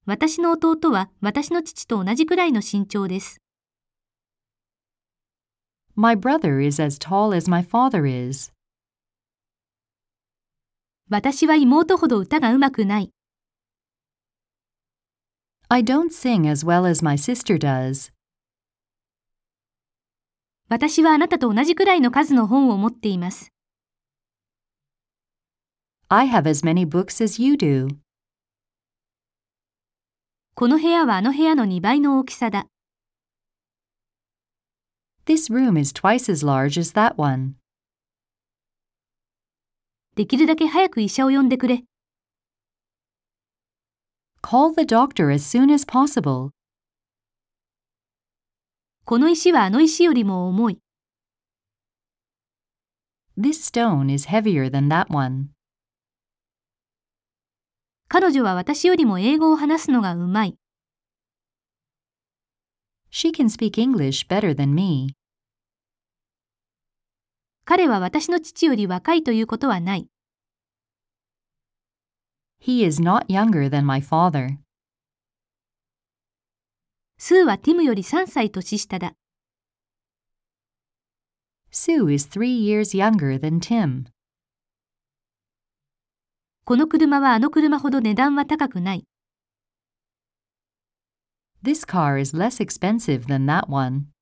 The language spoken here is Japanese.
私の弟は私の父と同じくらいの身長です。 My brother is as tall as my father is. 私は妹ほど歌がうまくない。 I don't sing as well as my sister does. 私はあなたと同じくらいの数の本を持っています。 I have as many books as you do. この部屋はあの部屋の2倍の大きさだ。 This room is twice as large as that one. できるだけ早く医者を呼んでくれ。 Call the doctor as soon as possible. この石はあの石よりも重い。 This stone is heavier than that one. 彼女は私よりも英語を話すのがうまい。 She can speak English better than me. 彼は私の父より若いということはない。 He is not younger than my father. スーはティムより3歳年下だ。 Sue is 3 years younger than Tim. この車はあの車ほど値段は高くない。 This car is less expensive than that one.